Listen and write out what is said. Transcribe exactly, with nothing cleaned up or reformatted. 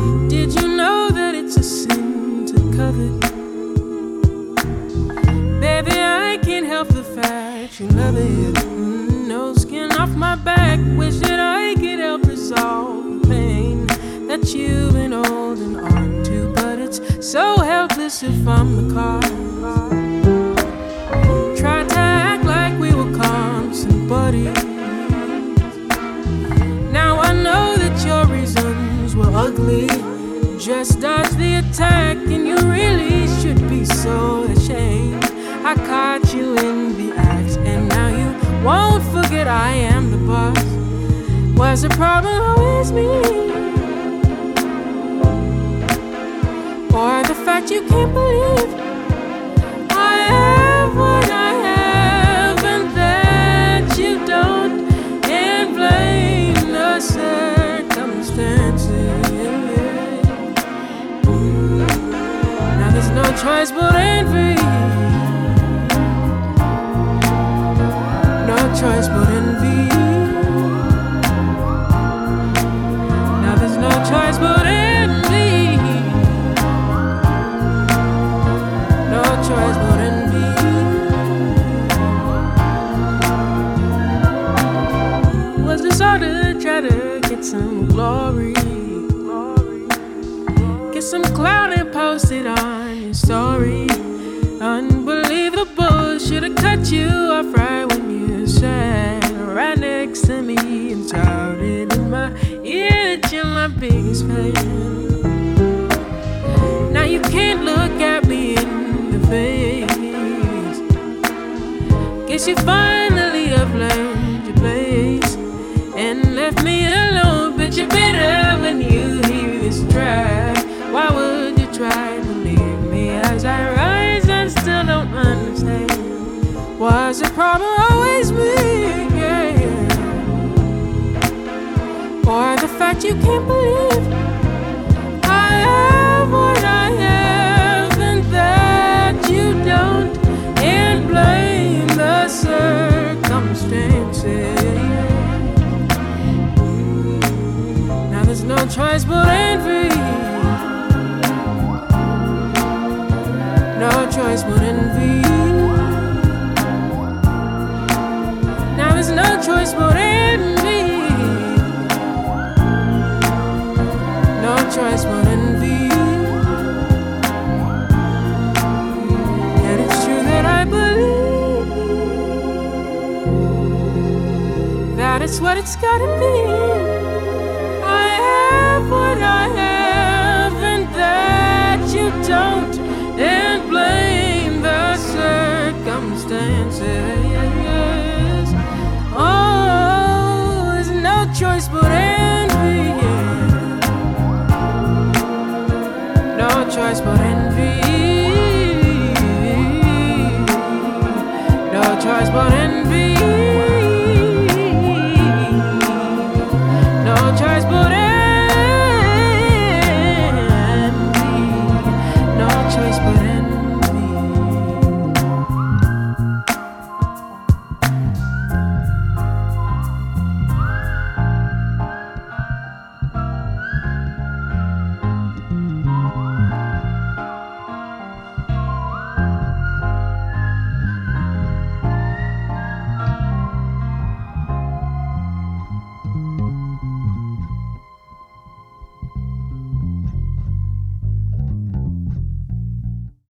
Did you know that it's a sin to covet? Baby, I can't help the fact you love it. Mm, no skin off my back. Wish that I could help resolve the pain that you've been holding on to, but it's so helpless if I'm the cause. Tried to act like we were constant buddies. Now I know that your reasons were ugly. Just dodge the attack, and you really should be so ashamed. I caught you in the act, and now you won't forget I am the boss. Was the problem always me? Or the fact you can't believe I have what I have and that you don't, and blame the circumstances. Now there's no choice but envy. No choice but envy. Now there's no choice but envy. No choice but envy. Was this all to try to get some glory? Get some clout and post it on your story. Unbelievable, should've cut you off right when you sat right next to me and shouted in my ear that you're my biggest fan. Now you can't look at me in the face. Guess you finally have learned your place and left me alone, but you're better when you hear this track. Why would you try to leave me as I rise and still don't understand? Was the problem always me? Yeah. Or the fact you can't believe I have what I have and that you don't, and blame the circumstances. Now there's no choice but envy. No choice but envy. Now there's no choice but envy. No choice but envy. And it's true that I believe that it's what it's gotta be. I have what I have and that you don't, and blame the circumstances. Oh, there's no choice but